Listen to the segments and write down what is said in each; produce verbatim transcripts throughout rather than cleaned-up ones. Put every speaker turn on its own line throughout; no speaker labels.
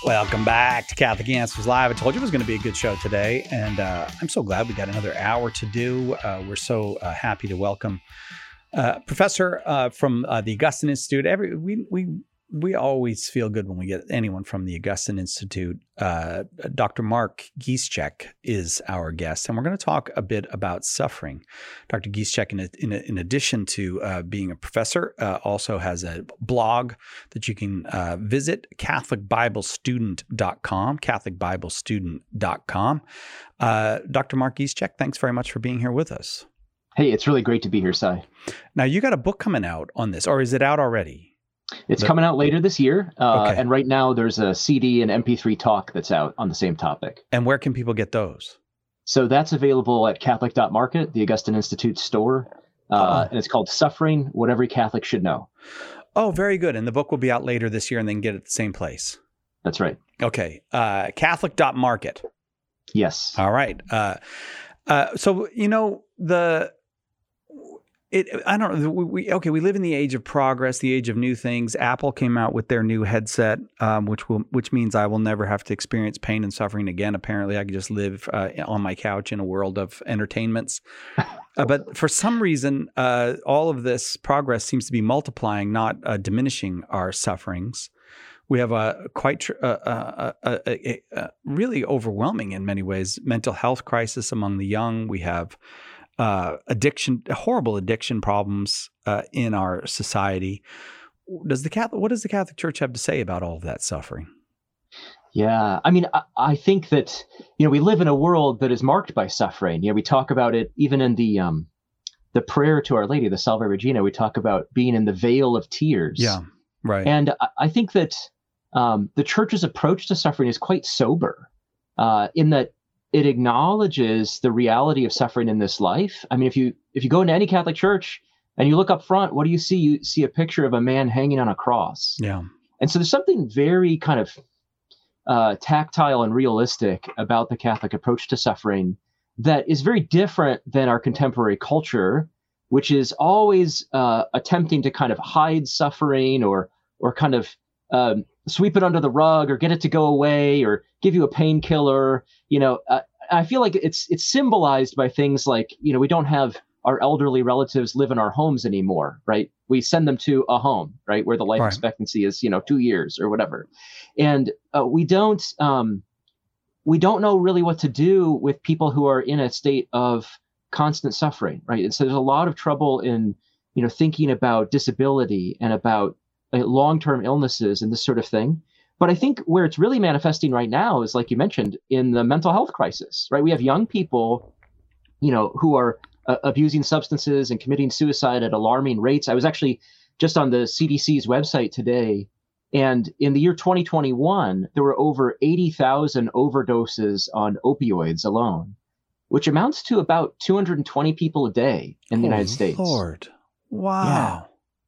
Welcome back to Catholic Answers Live. I told you it was going to be a good show today, and uh, I'm so glad we got another hour to do. Uh, we're so uh, happy to welcome uh, Professor uh, from uh, the Augustine Institute. Every we we we always feel good when we get anyone from the Augustine Institute. Uh, Doctor Mark Gieschek is our guest, and we're going to talk a bit about suffering. Doctor Gieschek, in, in, in addition to uh, being a professor, uh, also has a blog that you can uh, visit, Catholic Bible Student dot com, Catholic Bible Student dot com. Uh, Doctor Mark Gieschek, thanks very much for being here with us.
Hey, it's really great to be here, Cy.
Now, you got a book coming out on this, or is it out already?
It's the, coming out later this year. Uh,
okay.
And right now there's a C D and M P three talk that's out on the same topic.
And where can people get those?
So that's available at Catholic dot market, the Augustine Institute store. Uh, oh. And it's called Suffering, What Every Catholic Should Know.
Oh, very good. And the book will be out later this year and then get it at the same place.
That's right.
Okay. Uh, Catholic dot market.
Yes.
All right. Uh, uh, so, you know, the... It, I don't know. We, we, okay, we live in the age of progress, the age of new things. Apple came out with their new headset, um, which will, which means I will never have to experience pain and suffering again. Apparently, I can just live uh, on my couch in a world of entertainments. uh, but for some reason, uh, all of this progress seems to be multiplying, not uh, diminishing our sufferings. We have a quite tr- uh, uh, uh, uh, uh, really overwhelming in many ways mental health crisis among the young. We have Uh, addiction, horrible addiction problems uh, in our society. Does the Catholic, what does the Catholic Church have to say about all of that suffering?
Yeah, I mean, I, I think that, you know, we live in a world that is marked by suffering. You know, we talk about it even in the um, the prayer to Our Lady, the Salve Regina. We talk about being in the vale of tears.
Yeah, right.
And I, I think that um, the Church's approach to suffering is quite sober, uh, in that it acknowledges the reality of suffering in this life. I mean, if you if you go into any Catholic church and you look up front, what do you see? You see a picture of a man hanging on a cross.
Yeah.
And so there's something very kind of uh, tactile and realistic about the Catholic approach to suffering that is very different than our contemporary culture, which is always uh, attempting to kind of hide suffering or or kind of um, sweep it under the rug or get it to go away or give you a painkiller. You know, uh, I feel like it's it's symbolized by things like, you know, we don't have our elderly relatives live in our homes anymore, right? We send them to a home, right, where the life right. expectancy is, you know, two years or whatever, and uh, we don't um, we don't know really what to do with people who are in a state of constant suffering, right? And so there's a lot of trouble in, you know, thinking about disability and about uh, long-term illnesses and this sort of thing. But I think where it's really manifesting right now is, like you mentioned, in the mental health crisis, right? We have young people, you know, who are uh, abusing substances and committing suicide at alarming rates. I was actually just on the C D C's website today, and in the year twenty twenty-one, there were over eighty thousand overdoses on opioids alone, which amounts to about two hundred twenty people a day in the
oh,
United States.
Lord. Wow.
Yeah.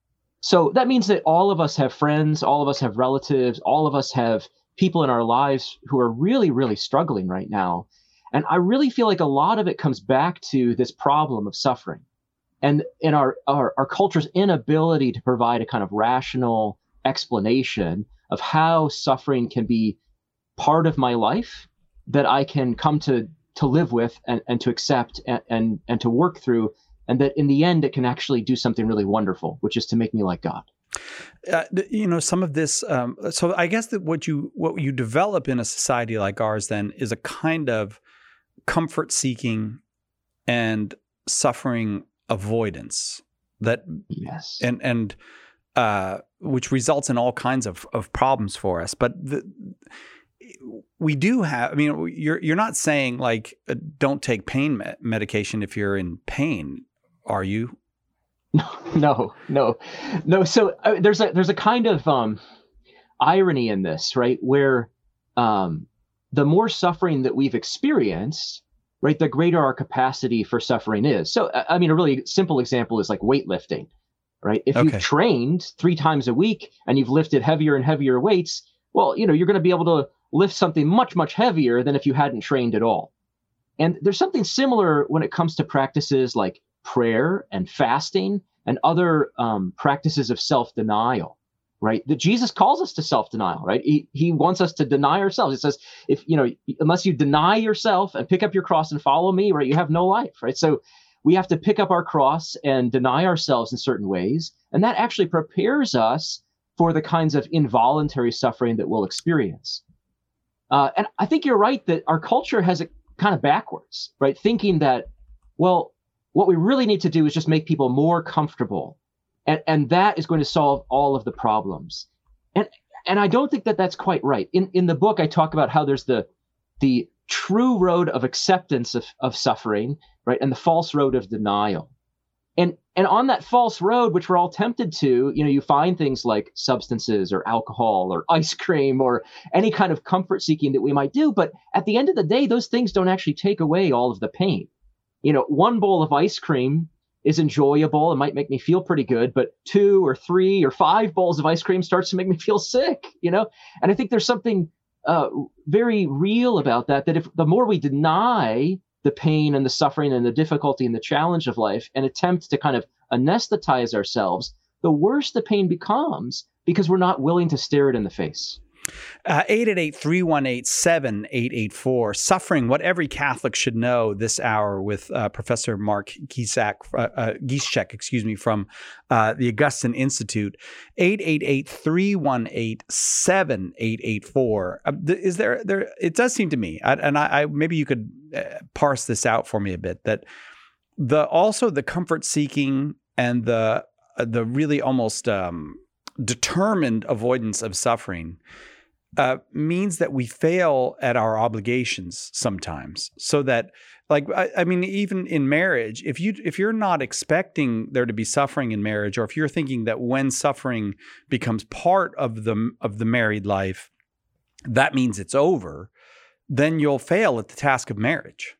So that means that all of us have friends, all of us have relatives, all of us have people in our lives who are really, really struggling right now. And I really feel like a lot of it comes back to this problem of suffering and in our, our, our culture's inability to provide a kind of rational explanation of how suffering can be part of my life that I can come to, to live with and, and to accept and, and, and to work through. And that in the end, it can actually do something really wonderful, which is to make me like God.
Uh, you know, some of this. Um, so I guess that what you what you develop in a society like ours then is a kind of comfort seeking and suffering avoidance that
yes,
and and uh, which results in all kinds of of problems for us. But the, we do have. I mean, you're you're not saying like uh, don't take pain me- medication if you're in pain. Are you?
No, no, no, no. So uh, there's a there's a kind of um, irony in this, right? Where um, the more suffering that we've experienced, right, the greater our capacity for suffering is. So, I mean, a really simple example is like weightlifting, right? If
okay.
you've trained three times a week and you've lifted heavier and heavier weights, well, you know, you're going to be able to lift something much, much heavier than if you hadn't trained at all. And there's something similar when it comes to practices like prayer and fasting and other um, practices of self-denial, right? That Jesus calls us to self-denial, right? He, he wants us to deny ourselves. He says, if, you know, unless you deny yourself and pick up your cross and follow me, right, you have no life, right? So we have to pick up our cross and deny ourselves in certain ways. And that actually prepares us for the kinds of involuntary suffering that we'll experience. Uh, and I think you're right that our culture has it kind of backwards, right? Thinking that, well, what we really need to do is just make people more comfortable. And, and that is going to solve all of the problems. And and I don't think that that's quite right. In in the book, I talk about how there's the the true road of acceptance of, of suffering, right? And the false road of denial. And and on that false road, which we're all tempted to, you know, you find things like substances or alcohol or ice cream or any kind of comfort seeking that we might do. But at the end of the day, those things don't actually take away all of the pain. You know, one bowl of ice cream is enjoyable. It might make me feel pretty good, but two or three or five bowls of ice cream starts to make me feel sick, you know? And I think there's something uh, very real about that, that if the more we deny the pain and the suffering and the difficulty and the challenge of life and attempt to kind of anesthetize ourselves, the worse the pain becomes because we're not willing to stare it in the face.
Uh, eight eight eight, three one eight, seven eight eight four. Suffering, what every Catholic should know this hour with uh, Professor Mark Gisak, uh, uh, Gischek, excuse me, from uh, the Augustine Institute. eight eight eight, three one eight, seven eight eight four. Uh, is there, there, it does seem to me, I, and I, I maybe you could uh, parse this out for me a bit, that the also the comfort seeking and the, uh, the really almost um, determined avoidance of suffering Uh, means that we fail at our obligations sometimes. So that, like, I, I mean, even in marriage, if you if you're not expecting there to be suffering in marriage, or if you're thinking that when suffering becomes part of the of the married life, that means it's over, then you'll fail at the task of marriage.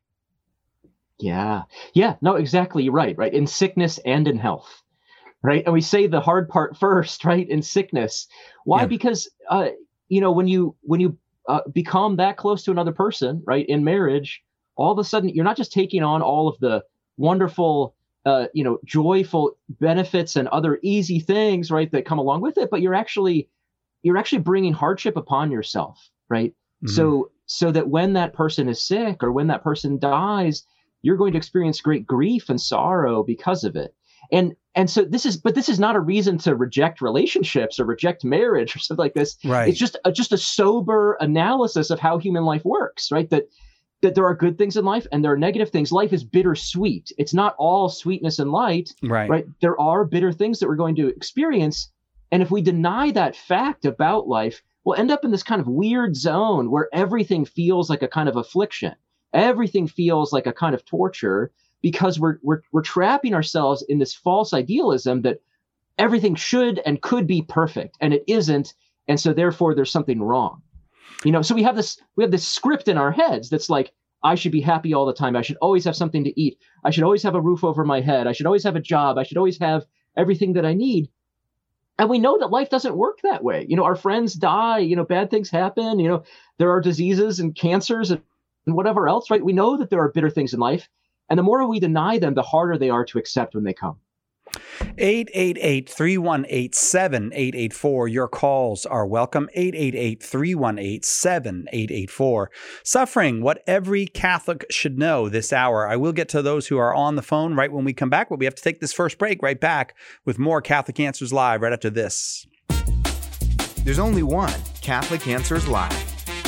Yeah, yeah, no, exactly, you're right, right, in sickness and in health, right? And we say the hard part first, right? In sickness, why? Yeah. Because uh, you know, when you when you uh, become that close to another person, right, in marriage, all of a sudden you're not just taking on all of the wonderful, uh, you know, joyful benefits and other easy things, right, that come along with it, but you're actually you're actually bringing hardship upon yourself, right? Mm-hmm. So so that when that person is sick or when that person dies, you're going to experience great grief and sorrow because of it. And and so this is, but this is not a reason to reject relationships or reject marriage or something like this.
Right.
It's just a, just a sober analysis of how human life works, right? That that there are good things in life and there are negative things. Life is bittersweet. It's not all sweetness and light,
right?
Right? There are bitter things that we're going to experience. And if we deny that fact about life, we'll end up in this kind of weird zone where everything feels like a kind of affliction. Everything feels like a kind of torture, because we're we're we're trapping ourselves in this false idealism that everything should and could be perfect, and it isn't, and so therefore there's something wrong. You know, so we have this we have this script in our heads that's like, I should be happy all the time. I should always have something to eat. I should always have a roof over my head. I should always have a job. I should always have everything that I need. And we know that life doesn't work that way. You know, our friends die. You know, bad things happen. You know, there are diseases and cancers and, and whatever else, right? We know that there are bitter things in life. And the more we deny them, the harder they are to accept when they come.
eight eight eight, three one eight, seven eight eight four. Your calls are welcome. eight eight eight, three one eight, seven eight eight four. Suffering, what every Catholic should know this hour. I will get to those who are on the phone right when we come back, but we have to take this first break. Right back with more Catholic Answers Live right after this.
There's only one Catholic Answers Live.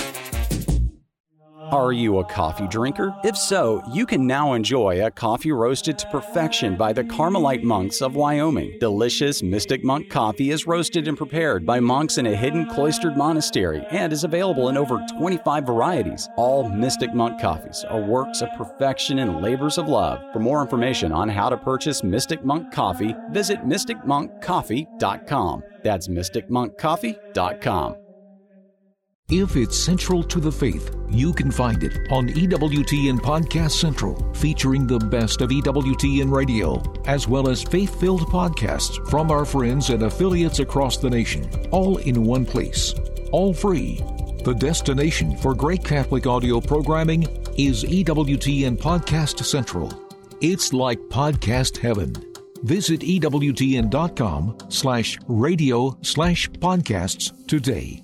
Are you a coffee drinker? If so, you can now enjoy a coffee roasted to perfection by the Carmelite monks of Wyoming. Delicious Mystic Monk coffee is roasted and prepared by monks in a hidden cloistered monastery and is available in over twenty-five varieties. All Mystic Monk coffees are works of perfection and labors of love. For more information on how to purchase Mystic Monk coffee, visit mystic monk coffee dot com. That's mystic monk coffee dot com.
If it's central to the faith, you can find it on E W T N Podcast Central, featuring the best of E W T N radio, as well as faith-filled podcasts from our friends and affiliates across the nation, all in one place, all free. The destination for great Catholic audio programming is E W T N Podcast Central. It's like podcast heaven. Visit EWTN.com slash radio slash podcasts today.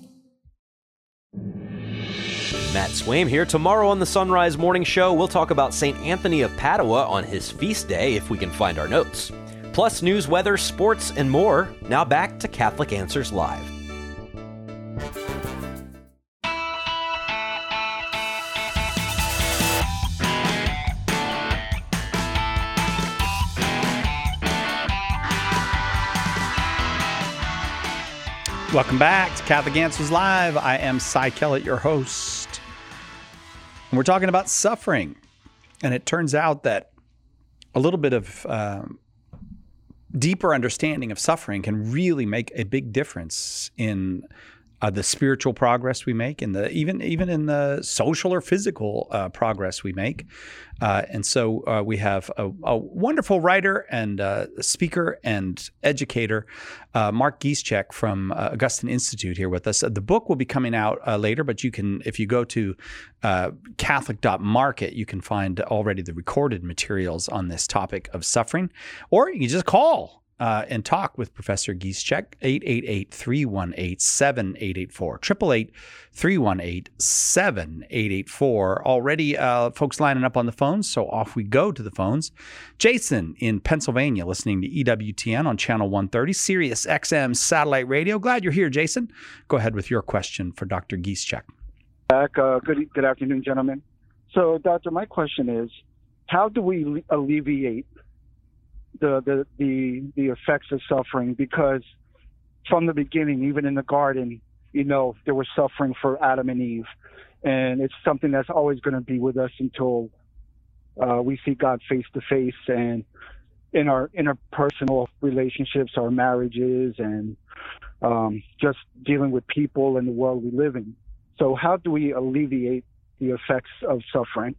Matt Swaim here. Tomorrow on the Sunrise Morning Show, we'll talk about Saint Anthony of Padua on his feast day, if we can find our notes. Plus news, weather, sports, and more. Now back to Catholic Answers Live.
Welcome back to Catholic Answers Live. I am Cy Kellett, your host. And we're talking about suffering. And it turns out that a little bit of um, deeper understanding of suffering can really make a big difference in uh, the spiritual progress we make, and the even even in the social or physical uh, progress we make. Uh, and so uh, we have a, a wonderful writer and uh, speaker and educator, uh, Mark Gieschek from uh, Augustine Institute, here with us. Uh, the book will be coming out uh, later, but you can, if you go to uh, catholic dot market, you can find already the recorded materials on this topic of suffering, or you can just call Uh, and talk with Professor Gieschek, eight eight eight, three one eight, seven eight eight four, eight eight eight, three one eight, seven eight eight four. Already uh, folks lining up on the phones, so off we go to the phones. Jason in Pennsylvania, listening to E W T N on Channel one thirty, Sirius X M Satellite Radio. Glad you're here, Jason. Go ahead with your question for Doctor Gieschek.
Back, uh, good, good afternoon, gentlemen. So, Doctor, my question is, how do we alleviate The, the the the effects of suffering? Because from the beginning, even in the garden, you know, there was suffering for Adam and Eve, and it's something that's always going to be with us until uh, we see God face to face, and in our interpersonal relationships, our marriages, and um, just dealing with people in the world we live in. So, how do we alleviate the effects of suffering?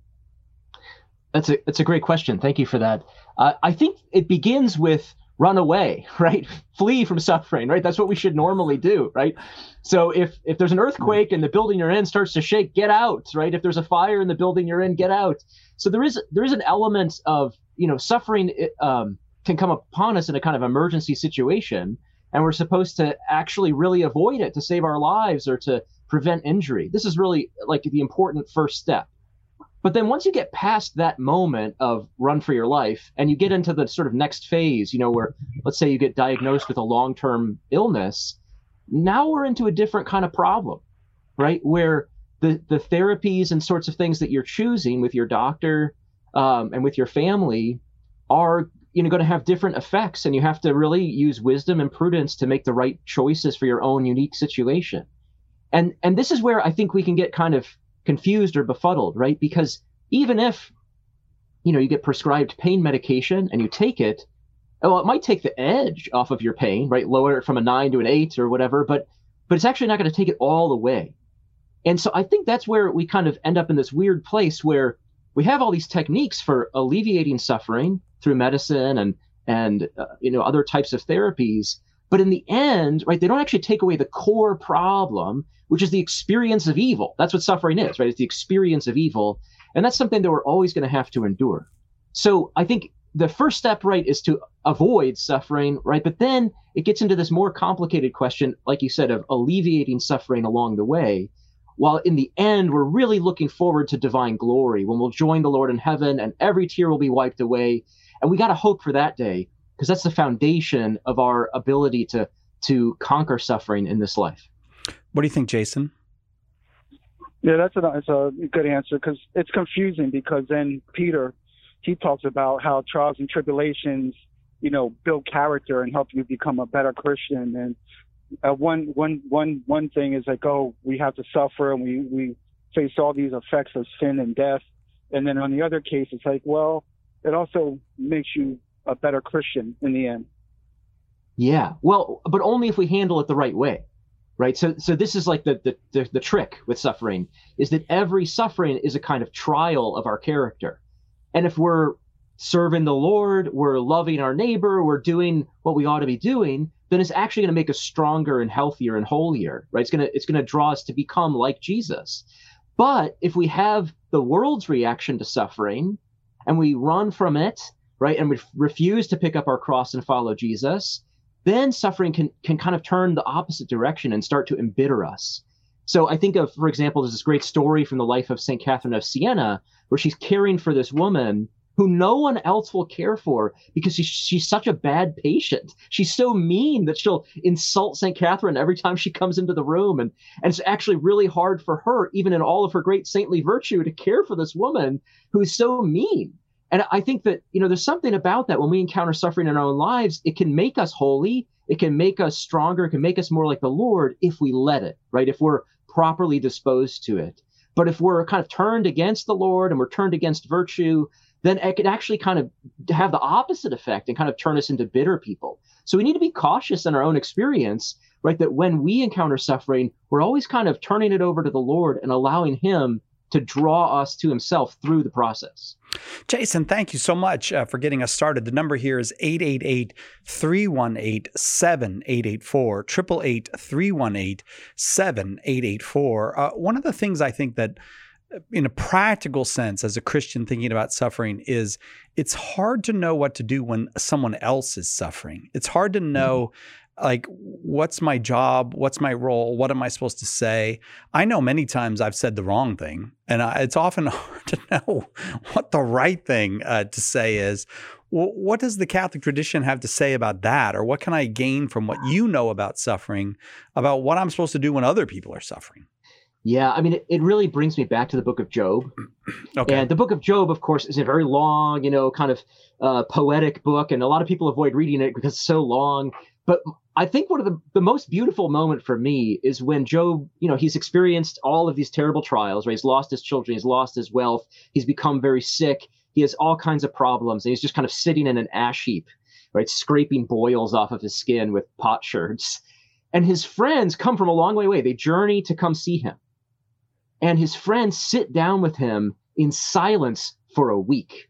That's a that's a great question. Thank you for that. Uh, I think it begins with run away, right? Flee from suffering, right? That's what we should normally do, right? So if if there's an earthquake and the building you're in starts to shake, get out, right? If there's a fire in the building you're in, get out. So there is there is an element of, you know, suffering um, can come upon us in a kind of emergency situation, and we're supposed to actually really avoid it to save our lives or to prevent injury. This is really like the important first step. But then once you get past that moment of run for your life and you get into the sort of next phase, you know, where let's say you get diagnosed with a long-term illness, now we're into a different kind of problem, right? Where the, the therapies and sorts of things that you're choosing with your doctor um, and with your family are, you know, going to have different effects, and you have to really use wisdom and prudence to make the right choices for your own unique situation. And, and this is where I think we can get kind of confused or befuddled, right? Because even if, you know, you get prescribed pain medication and you take it, well, it might take the edge off of your pain, right? Lower it from a nine to an eight or whatever, but but it's actually not going to take it all the way. And so I think that's where we kind of end up in this weird place where we have all these techniques for alleviating suffering through medicine and and uh, you know, other types of therapies, but in the end, right, they don't actually take away the core problem, which is the experience of evil. That's what suffering is, right? It's the experience of evil. And that's something that we're always going to have to endure. So I think the first step, right, is to avoid suffering, right? But then it gets into this more complicated question, like you said, of alleviating suffering along the way, while in the end, we're really looking forward to divine glory when we'll join the Lord in heaven and every tear will be wiped away. And we got to hope for that day, because that's the foundation of our ability to, to conquer suffering in this life.
What do you think, Jason?
Yeah, that's a, that's a good answer, because it's confusing, because then Peter, he talks about how trials and tribulations, you know, build character and help you become a better Christian. And uh, one, one, one, one thing is like, oh, we have to suffer and we, we face all these effects of sin and death. And then on the other case, it's like, well, it also makes you a better Christian in the end.
Yeah, well, but only if we handle it the right way. Right. So so this is like the, the, the, the trick with suffering, is that every suffering is a kind of trial of our character. And if we're serving the Lord, we're loving our neighbor, we're doing what we ought to be doing, then it's actually going to make us stronger and healthier and holier. Right. It's going to it's going to draw us to become like Jesus. But if we have the world's reaction to suffering and we run from it, right, and we refuse to pick up our cross and follow Jesus, then suffering can can kind of turn the opposite direction and start to embitter us. So I think of, for example, there's this great story from the life of Saint Catherine of Siena, where she's caring for this woman who no one else will care for because she, she's such a bad patient. She's so mean that she'll insult Saint Catherine every time she comes into the room. And, and it's actually really hard for her, even in all of her great saintly virtue, to care for this woman who is so mean. And I think that, you know, there's something about that when we encounter suffering in our own lives, it can make us holy. It can make us stronger. It can make us more like the Lord if we let it, right? If we're properly disposed to it. But if we're kind of turned against the Lord and we're turned against virtue, then it could actually kind of have the opposite effect and kind of turn us into bitter people. So we need to be cautious in our own experience, right? That when we encounter suffering, we're always kind of turning it over to the Lord and allowing him to draw us to himself through the process.
Jason, thank you so much uh, for getting us started. The number here is eight eight eight, three one eight, seven eight eight four, eight eight eight, three one eight, seven eight eight four. Uh, one of the things I think that in a practical sense, as a Christian thinking about suffering, is it's hard to know what to do when someone else is suffering. It's hard to know, mm-hmm. like, what's my job? What's my role? What am I supposed to say? I know many times I've said the wrong thing, and I, it's often hard to know what the right thing uh, to say is. Well, what does the Catholic tradition have to say about that? Or what can I gain from what you know about suffering, about what I'm supposed to do when other people are suffering?
Yeah, I mean, it, it really brings me back to the book of Job. Okay. And the book of Job, of course, is a very long, you know, kind of uh, poetic book. And a lot of people avoid reading it because it's so long. But I think one of the, the most beautiful moment for me is when Job, you know, he's experienced all of these terrible trials, right? He's lost his children, he's lost his wealth, he's become very sick, he has all kinds of problems, and he's just kind of sitting in an ash heap, right? Scraping boils off of his skin with potsherds. And his friends come from a long way away. They journey to come see him. And his friends sit down with him in silence for a week.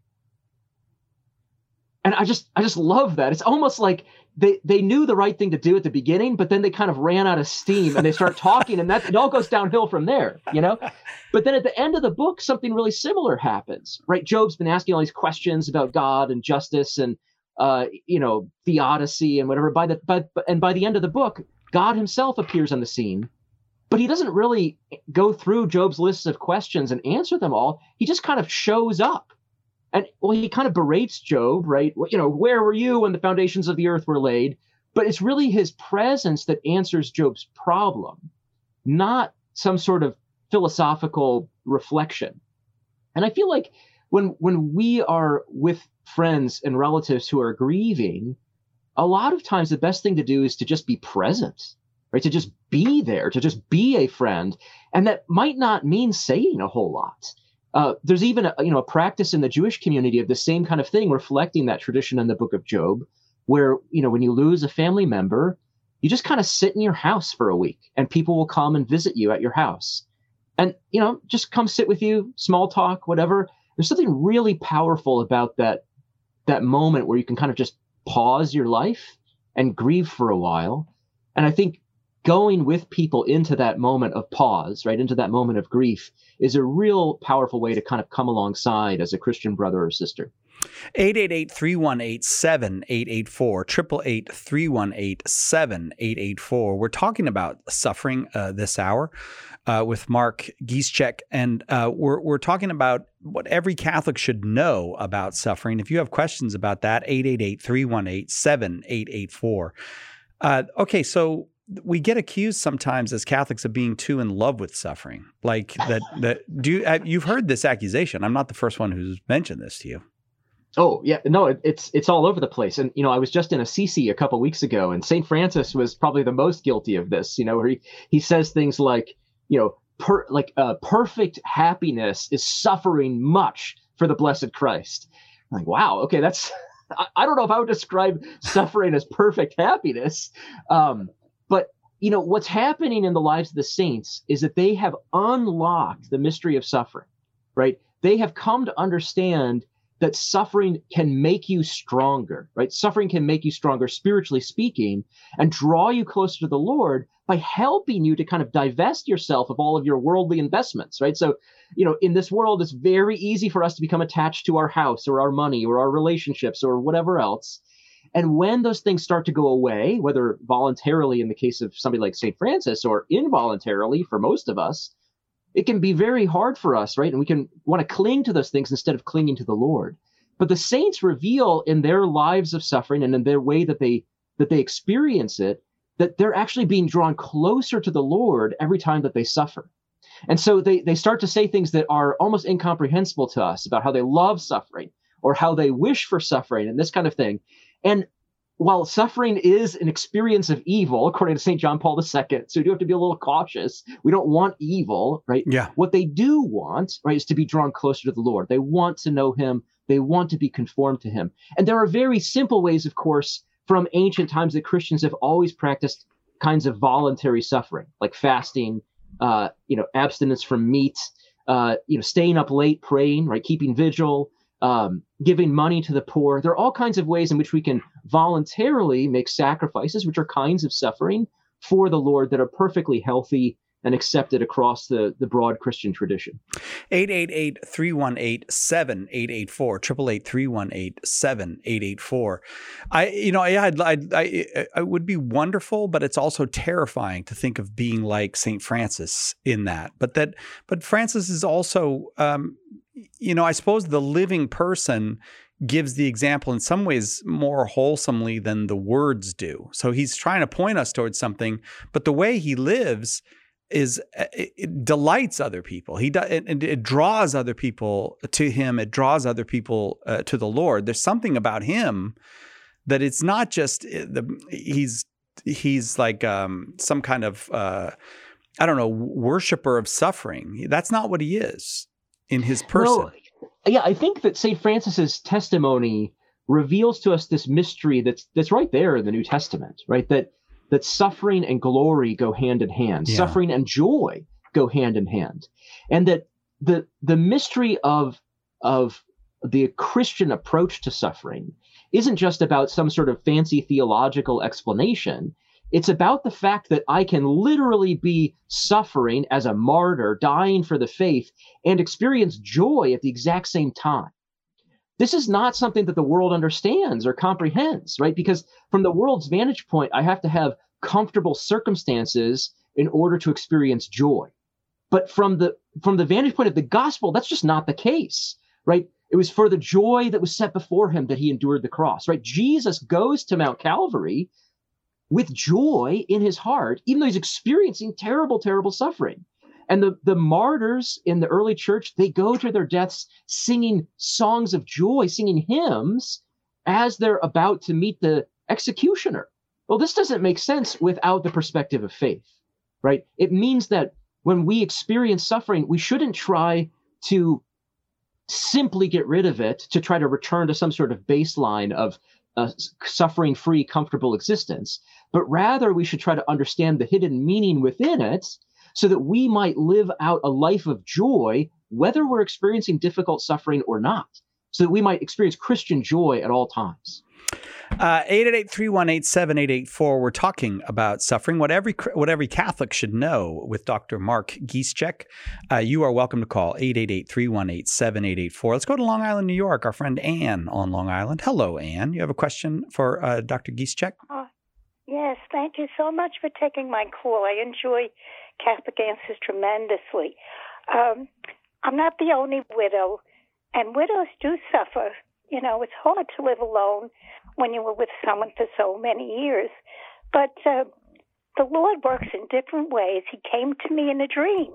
And I just, I just love that. It's almost like they, they knew the right thing to do at the beginning, but then they kind of ran out of steam and they start talking, and that it all goes downhill from there, you know? But then at the end of the book, something really similar happens, right? Job's been asking all these questions about God and justice and, uh, you know, theodicy and whatever. By the, by, and by the end of the book, God himself appears on the scene. But he doesn't really go through Job's lists of questions and answer them all. He just kind of shows up. And, well, he kind of berates Job, right? You know, where were you when the foundations of the earth were laid? But it's really his presence that answers Job's problem, not some sort of philosophical reflection. And I feel like when when we are with friends and relatives who are grieving, a lot of times the best thing to do is to just be present. Right, to just be there, to just be a friend. And that might not mean saying a whole lot. Uh, there's even a, you know, a practice in the Jewish community of the same kind of thing, reflecting that tradition in the book of Job, where, you know, when you lose a family member, you just kind of sit in your house for a week and people will come and visit you at your house. And, you know, just come sit with you, small talk, whatever. There's something really powerful about that, that moment where you can kind of just pause your life and grieve for a while. And I think going with people into that moment of pause, right, into that moment of grief, is a real powerful way to kind of come alongside as a Christian brother or sister.
eight eight eight, three one eight, seven eight eight four, eight eight eight, three one eight, seven eight eight four. We're talking about suffering uh, this hour uh, with Mark Gieschek, and uh, we're, we're talking about what every Catholic should know about suffering. If you have questions about that, eight eight eight, three one eight, seven eight eight four. Uh, okay, so we get accused sometimes as Catholics of being too in love with suffering. Like that, that do you, you've heard this accusation. I'm not the first one who's mentioned this to you.
Oh yeah, no, it, it's, it's all over the place. And, you know, I was just in Assisi a couple weeks ago, and Saint Francis was probably the most guilty of this, you know, where he, he says things like, you know, per, like uh, perfect happiness is suffering much for the blessed Christ. I'm like, wow, okay, that's, I, I don't know if I would describe suffering as perfect happiness. Um, But, you know, what's happening in the lives of the saints is that they have unlocked the mystery of suffering, right? They have come to understand that suffering can make you stronger, right? Suffering can make you stronger, spiritually speaking, and draw you closer to the Lord by helping you to kind of divest yourself of all of your worldly investments, right? So, you know, in this world, it's very easy for us to become attached to our house or our money or our relationships or whatever else. And when those things start to go away, whether voluntarily in the case of somebody like Saint Francis or involuntarily for most of us, it can be very hard for us, right? And we can want to cling to those things instead of clinging to the Lord. But the saints reveal in their lives of suffering and in their way that they that they experience it, that they're actually being drawn closer to the Lord every time that they suffer. And so they, they start to say things that are almost incomprehensible to us about how they love suffering or how they wish for suffering and this kind of thing. And while suffering is an experience of evil, according to Saint John Paul the Second, so we do have to be a little cautious. We don't want evil, right?
Yeah.
What they do want, right, is to be drawn closer to the Lord. They want to know him. They want to be conformed to him. And there are very simple ways, of course, from ancient times that Christians have always practiced kinds of voluntary suffering, like fasting, uh, you know, abstinence from meat, uh, you know, staying up late praying, right, keeping vigil, um, giving money to the poor. There are all kinds of ways in which we can voluntarily make sacrifices, which are kinds of suffering for the Lord that are perfectly healthy and accepted across the, the broad Christian tradition.
eight eight eight, three one eight, seven eight eight four, eight eight eight, three one eight, seven eight eight four. I, you know, yeah, I'd, I'd, I, it would be wonderful, but it's also terrifying to think of being like Saint Francis in that. But that, but Francis is also, um, you know, I suppose the living person gives the example in some ways more wholesomely than the words do. So he's trying to point us towards something, but the way he lives is it, it delights other people. He does, it, it draws other people to him. It draws other people uh, to the Lord. There's something about him that it's not just the he's he's like um, some kind of uh, I don't know worshiper of suffering. That's not what he is in his person.
No, yeah, I think that Saint Francis's testimony reveals to us this mystery that's that's right there in the New Testament, right? That that suffering and glory go hand in hand, yeah. Suffering and joy go hand in hand, and that the the mystery of of the Christian approach to suffering isn't just about some sort of fancy theological explanation. It's about the fact that I can literally be suffering as a martyr, dying for the faith, and experience joy at the exact same time. This is not something that the world understands or comprehends, right? Because from the world's vantage point, I have to have comfortable circumstances in order to experience joy. But from the from the vantage point of the gospel, that's just not the case, right? It was for the joy that was set before him that he endured the cross, right? Jesus goes to Mount Calvary with joy in his heart, even though he's experiencing terrible, terrible suffering. And the, the martyrs in the early church, they go to their deaths singing songs of joy, singing hymns as they're about to meet the executioner. Well, this doesn't make sense without the perspective of faith, right? It means that when we experience suffering, we shouldn't try to simply get rid of it, to try to return to some sort of baseline of a suffering-free, comfortable existence, but rather we should try to understand the hidden meaning within it so that we might live out a life of joy, whether we're experiencing difficult suffering or not, so that we might experience Christian joy at all times.
Uh, eight eight eight, three one eight, seven eight eight four. We're talking about suffering, what every what every Catholic should know with Doctor Mark Gieszczak. Uh, you are welcome to call eight eight eight, three one eight, seven eight eight four. Let's go to Long Island, New York. Our friend Anne on Long Island. Hello, Anne. You have a question for uh, Doctor Gieszczak?
Uh, yes, thank you so much for taking my call. I enjoy Catholic Answers tremendously. Um, I'm not the only widow, and widows do suffer. You know, it's hard to live alone when you were with someone for so many years. But uh, the Lord works in different ways. He came to me in a dream.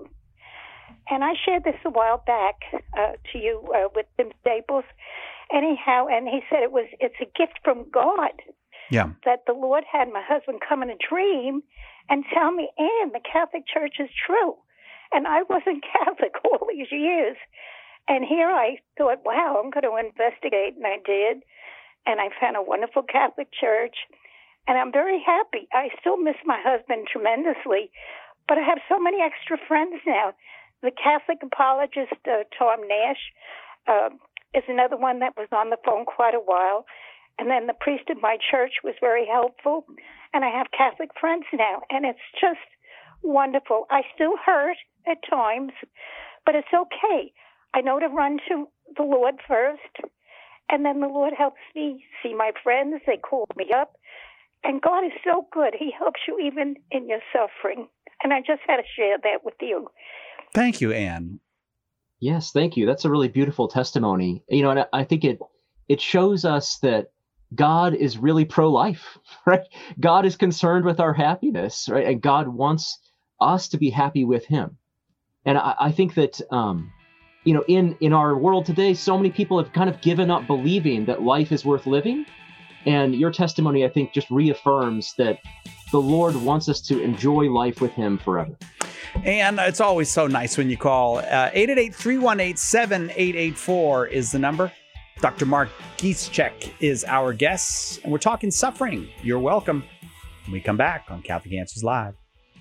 And I shared this a while back uh, to you uh, with Tim Staples. Anyhow, and he said it was it's a gift from God.
Yeah.
That the Lord had my husband come in a dream and tell me, Anne, the Catholic Church is true. And I wasn't Catholic all these years. And here I thought, wow, I'm going to investigate, and I did. And I found a wonderful Catholic church, and I'm very happy. I still miss my husband tremendously, but I have so many extra friends now. The Catholic apologist, uh, Tom Nash, uh, is another one that was on the phone quite a while. And then the priest at my church was very helpful. And I have Catholic friends now, and it's just wonderful. I still hurt at times, but it's okay. I know to run to the Lord first, and then the Lord helps me see my friends. They call me up. And God is so good. He helps you even in your suffering. And I just had to share that with you.
Thank you, Anne.
Yes, thank you. That's a really beautiful testimony. You know, and I think it it shows us that God is really pro-life, right? God is concerned with our happiness, right? And God wants us to be happy with him. And I, I think that, um, you know, in, in our world today, so many people have kind of given up believing that life is worth living. And your testimony, I think, just reaffirms that the Lord wants us to enjoy life with him forever.
And it's always so nice when you call. Uh, eight eight eight, three one eight, seven eight eight four is the number. Doctor Mark Gieschek is our guest, and we're talking suffering. You're welcome. When we come back on Catholic Answers Live.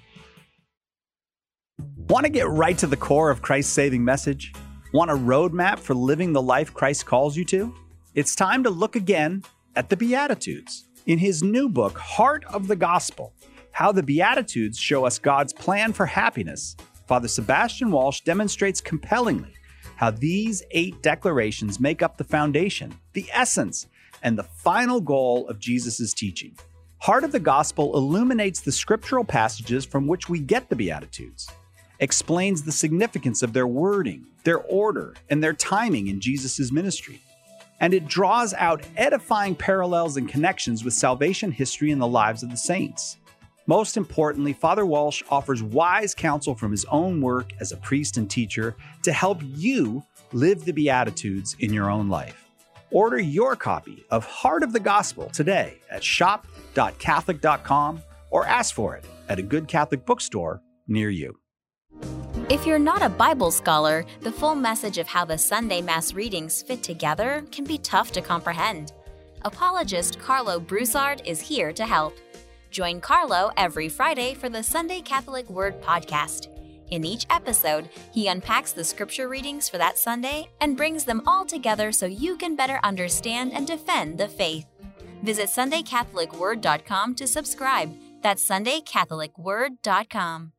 Want to get right to the core of Christ's saving message? Want a roadmap for living the life Christ calls you to? It's time to look again at the Beatitudes. In his new book, Heart of the Gospel, How the Beatitudes Show Us God's Plan for Happiness, Father Sebastian Walsh demonstrates compellingly how these eight declarations make up the foundation, the essence, and the final goal of Jesus' teaching. Heart of the Gospel illuminates the scriptural passages from which we get the Beatitudes, explains the significance of their wording, their order, and their timing in Jesus' ministry. And it draws out edifying parallels and connections with salvation history and the lives of the saints. Most importantly, Father Walsh offers wise counsel from his own work as a priest and teacher to help you live the Beatitudes in your own life. Order your copy of Heart of the Gospel today at shop dot catholic dot com or ask for it at a good Catholic bookstore near you.
If you're not a Bible scholar, the full message of how the Sunday Mass readings fit together can be tough to comprehend. Apologist Carlo Broussard is here to help. Join Carlo every Friday for the Sunday Catholic Word podcast. In each episode, he unpacks the scripture readings for that Sunday and brings them all together so you can better understand and defend the faith. Visit sunday catholic word dot com to subscribe. That's sunday catholic word dot com.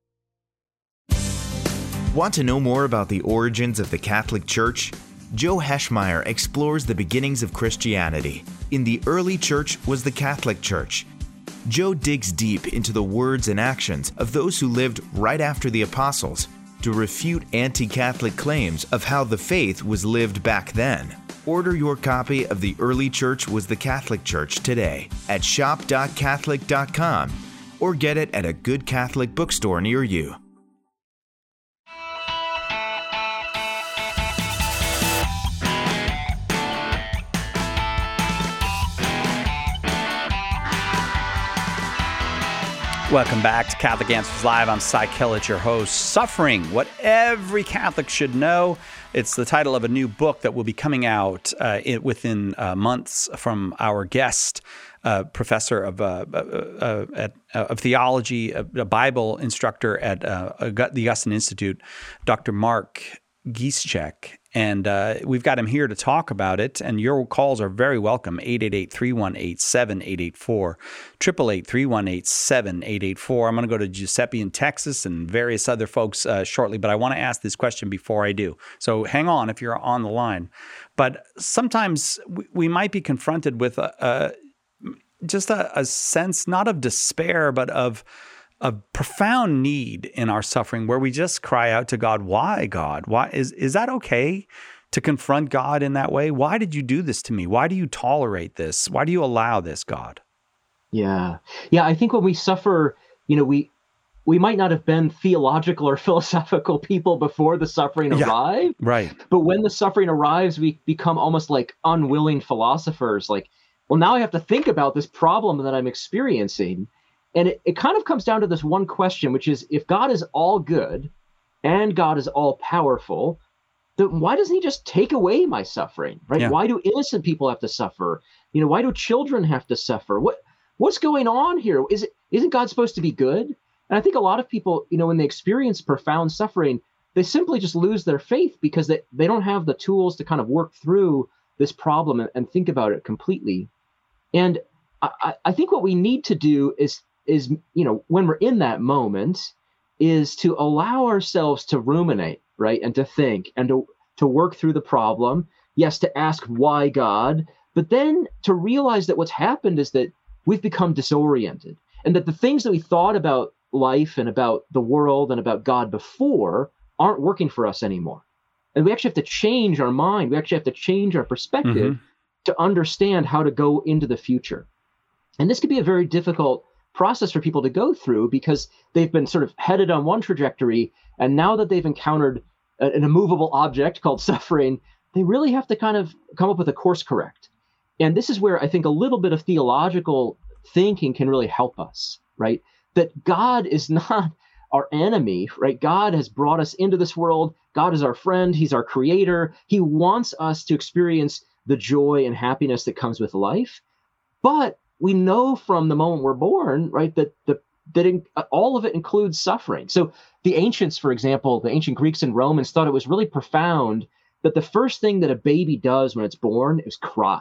Want to know more about the origins of the Catholic Church? Joe Heschmeyer explores the beginnings of Christianity. In the early church was the Catholic Church. Joe digs deep into the words and actions of those who lived right after the apostles to refute anti-Catholic claims of how the faith was lived back then. Order your copy of The Early Church Was the Catholic Church today at shop dot catholic dot com or get it at a good Catholic bookstore near you.
Welcome back to Catholic Answers Live. I'm Cy Kellett, your host. Suffering, What Every Catholic Should Know. It's the title of a new book that will be coming out uh, in, within uh, months from our guest, uh, professor of uh, uh, uh, at, uh, of theology, a, a Bible instructor at uh, the Augustine Institute, Doctor Mark Gieschek. And uh, we've got him here to talk about it. And your calls are very welcome. eight eight eight, three one eight, seven eight eight four, eight eight eight, three one eight, seven eight eight four. I'm going to go to Giuseppe in Texas and various other folks uh, shortly, but I want to ask this question before I do. So hang on if you're on the line. But sometimes we, we might be confronted with a, a, just a, a sense, not of despair, but of a profound need in our suffering where we just cry out to God, why, God? Why is is that okay to confront God in that way? Why did you do this to me? Why do you tolerate this? Why do you allow this, God?
Yeah. Yeah, I think when we suffer, you know, we we might not have been theological or philosophical people before the suffering
Yeah,
arrived.
right.
But when the suffering arrives, we become almost like unwilling philosophers. Like, well, now I have to think about this problem that I'm experiencing. And it, it kind of comes down to this one question, which is, if God is all good and God is all powerful, then why doesn't he just take away my suffering, right?
Yeah.
Why do innocent people have to suffer? You know, why do children have to suffer? What what's going on here? Is it isn't God supposed to be good? And I think a lot of people, you know, when they experience profound suffering, they simply just lose their faith because they, they don't have the tools to kind of work through this problem and, and think about it completely. And I, I think what we need to do is, is, you know, when we're in that moment, is to allow ourselves to ruminate, right? And to think and to, to work through the problem. Yes, to ask why God, but then to realize that what's happened is that we've become disoriented, and that the things that we thought about life and about the world and about God before aren't working for us anymore. And we actually have to change our mind. We actually have to change our perspective mm-hmm. to understand how to go into the future. And this can be a very difficult process for people to go through because they've been sort of headed on one trajectory. And now that they've encountered a, an immovable object called suffering, they really have to kind of come up with a course correct. And this is where I think a little bit of theological thinking can really help us, right? That God is not our enemy, right? God has brought us into this world. God is our friend. He's our creator. He wants us to experience the joy and happiness that comes with life. But we know from the moment we're born, right, that the that in, all of it includes suffering. So the ancients, for example, the ancient Greeks and Romans thought it was really profound that the first thing that a baby does when it's born is cry.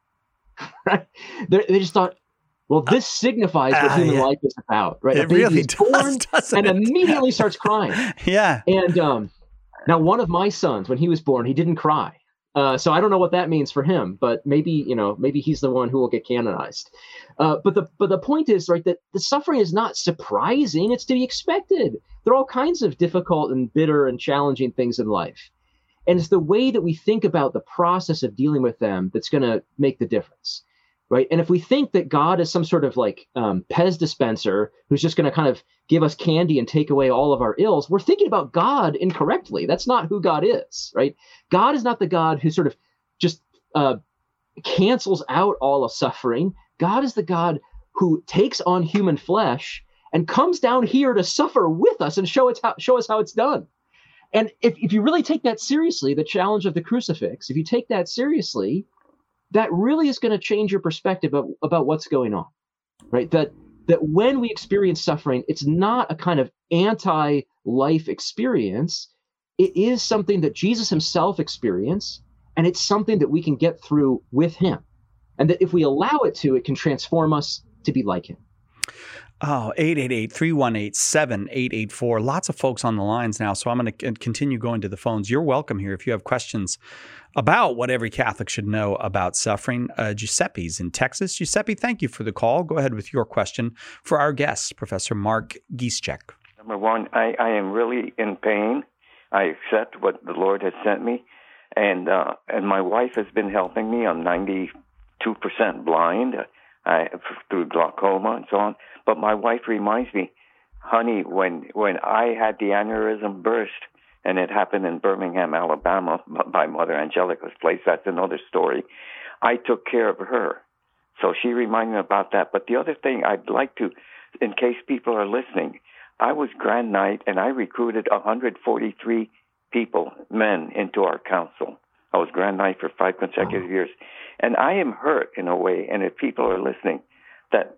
Right? They, they just thought, well, this signifies what uh, human yeah. life is about, right?
It
a baby
really
is
does,
born and
it?
immediately starts crying.
Yeah.
And um, now one of my sons, when he was born, he didn't cry. Uh, so I don't know what that means for him, but maybe, you know, maybe he's the one who will get canonized. Uh, but the but the point is, right, that the suffering is not surprising. It's to be expected. There are all kinds of difficult and bitter and challenging things in life. And it's the way that we think about the process of dealing with them that's going to make the difference, right? And if we think that God is some sort of like um, Pez dispenser who's just going to kind of give us candy and take away all of our ills, we're thinking about God incorrectly. That's not who God is, right? God is not the God who sort of just uh, cancels out all of suffering. God is the God who takes on human flesh and comes down here to suffer with us and show, it how, show us how it's done. And if, if you really take that seriously, the challenge of the crucifix, if you take that seriously, that really is going to change your perspective of, about what's going on, right? That that when we experience suffering, it's not a kind of anti-life experience. It is something that Jesus himself experienced, and it's something that we can get through with him. And that if we allow it to, it can transform us to be like him.
Oh, eight eight eight, three one eight, seven eight eight four. Lots of folks on the lines now, so I'm going to continue going to the phones. You're welcome here if you have questions about what every Catholic should know about suffering. Uh, Giuseppe's in Texas. Giuseppe, thank you for the call. Go ahead with your question for our guest, Professor Mark Gieszczak.
Number one, I, I am really in pain. I accept what the Lord has sent me, and uh, and my wife has been helping me. I'm ninety-two percent blind I, through glaucoma and so on. But my wife reminds me, honey, when when I had the aneurysm burst, and it happened in Birmingham, Alabama, by Mother Angelica's place, that's another story, I took care of her. So she reminded me about that. But the other thing I'd like to, in case people are listening, I was Grand Knight, and I recruited one hundred forty-three people, men, into our council. I was Grand Knight for five consecutive years. And I am hurt in a way, and if people are listening, that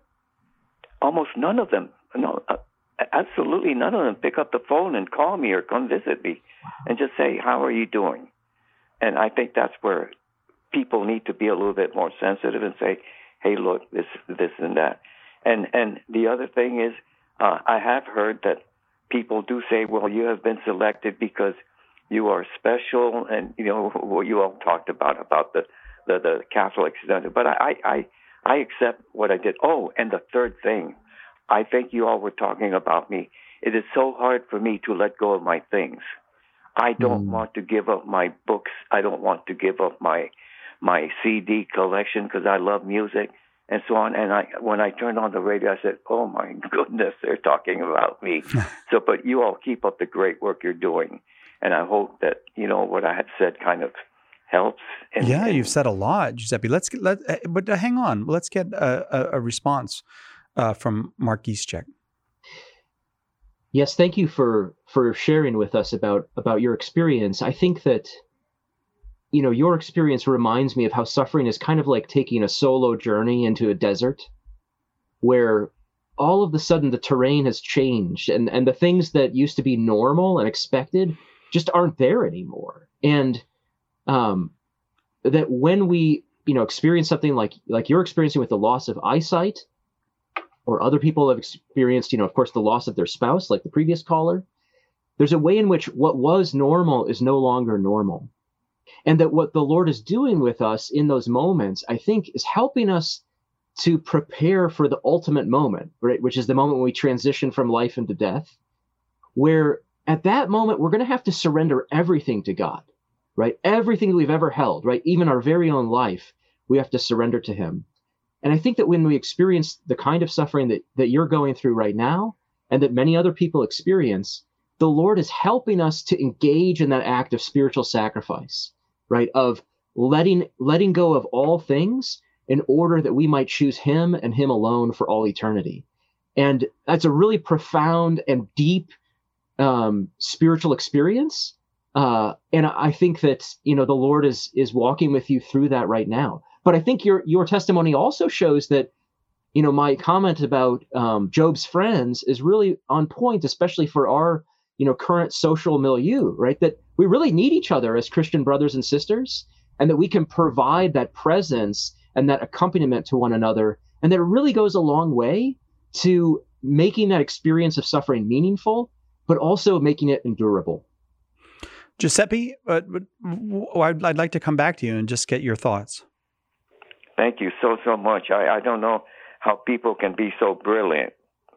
almost none of them, no, uh, absolutely none of them pick up the phone and call me or come visit me and just say, how are you doing? And I think that's where people need to be a little bit more sensitive and say, hey, look, this, this and that. And and the other thing is, uh, I have heard that people do say, well, you have been selected because you are special, and, you know, what you all talked about, about the, the, the Catholics. But I, I, I accept what I did. Oh, and the third thing, I think you all were talking about me. It is so hard for me to let go of my things. I don't mm. want to give up my books. I don't want to give up my my C D collection because I love music and so on. And I, when I turned on the radio, I said, oh, my goodness, they're talking about me. So, but you all keep up the great work you're doing. And I hope that, you know, what I had said kind of helps. And,
yeah,
and,
you've said a lot, Giuseppe. Let's get, let, uh, but uh, hang on. Let's get a, a, a response uh, from Mark Gieszczak.
Yes, thank you for for sharing with us about about your experience. I think that, you know, your experience reminds me of how suffering is kind of like taking a solo journey into a desert, where all of a sudden the terrain has changed, and and the things that used to be normal and expected just aren't there anymore. And um, that when we, you know, experience something like like you're experiencing with the loss of eyesight, or other people have experienced, you know, of course, the loss of their spouse, like the previous caller, there's a way in which what was normal is no longer normal. And that what the Lord is doing with us in those moments, I think, is helping us to prepare for the ultimate moment, right? Which is the moment when we transition from life into death, where at that moment, we're going to have to surrender everything to God, right? Everything that we've ever held, right? Even our very own life, we have to surrender to him. And I think that when we experience the kind of suffering that, that you're going through right now, and that many other people experience, the Lord is helping us to engage in that act of spiritual sacrifice, right? Of letting, letting go of all things in order that we might choose him and him alone for all eternity. And that's a really profound and deep um, spiritual experience. Uh, and I think that, you know, the Lord is, is walking with you through that right now. But I think your, your testimony also shows that, you know, my comment about um, Job's friends is really on point, especially for our, you know, current social milieu, right? That we really need each other as Christian brothers and sisters, and that we can provide that presence and that accompaniment to one another. And that it really goes a long way to making that experience of suffering meaningful, but also making it endurable.
Giuseppe, uh, I'd, I'd like to come back to you and just get your thoughts.
Thank you so, so much. I, I don't know how people can be so brilliant